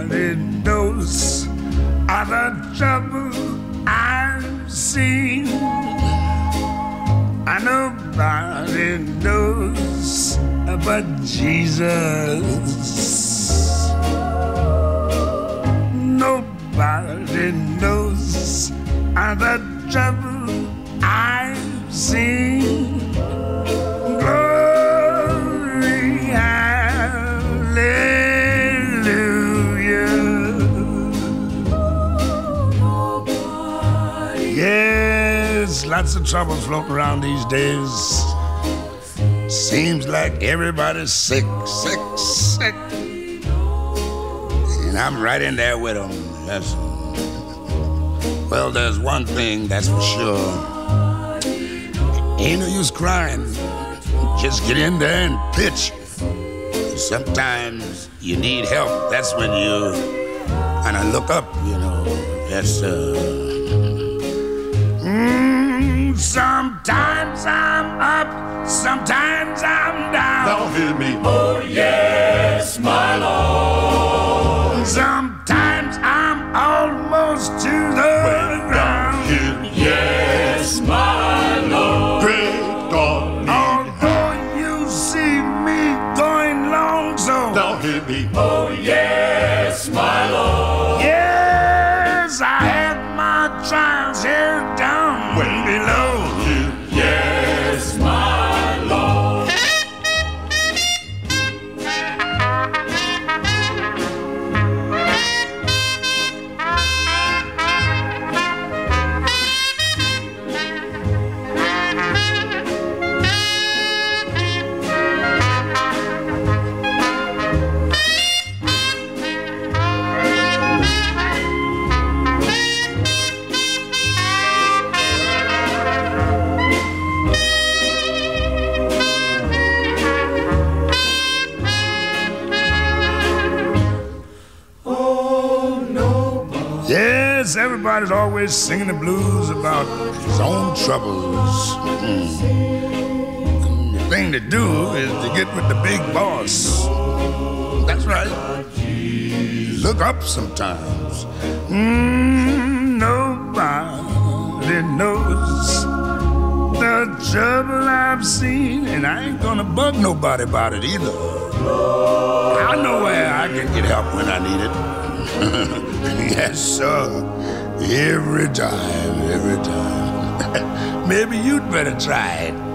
Nobody knows all the trouble I've seen. And nobody knows but Jesus. Nobody knows all the trouble I've seen. Glory, hallelujah. Yes, lots of trouble floating around these days. Seems like everybody's sick, sick, sick. And I'm right in there with them. Well, there's one thing that's for sure. Ain't no use crying. Just get in there and pitch. Sometimes you need help. That's when you kind of look up, you know. That's sometimes I'm up, sometimes I'm down. Now hear me, oh yes, my Lord. Sometimes I'm almost to the ground. Yes, my Lord. Great God, although you see me going long, so now hear me, oh yes, my Lord. Yes, I have my trials here down way below. Yes, my Lord. Yes, everybody's always singing the blues about his own troubles. The thing to do is to get with the big boss. That's right. Look up sometimes. Nobody knows the trouble I've seen, and I ain't gonna bug nobody about it either. I know where I can get help when I need it. Yes, sir. Every time, every time. Maybe you'd better try it.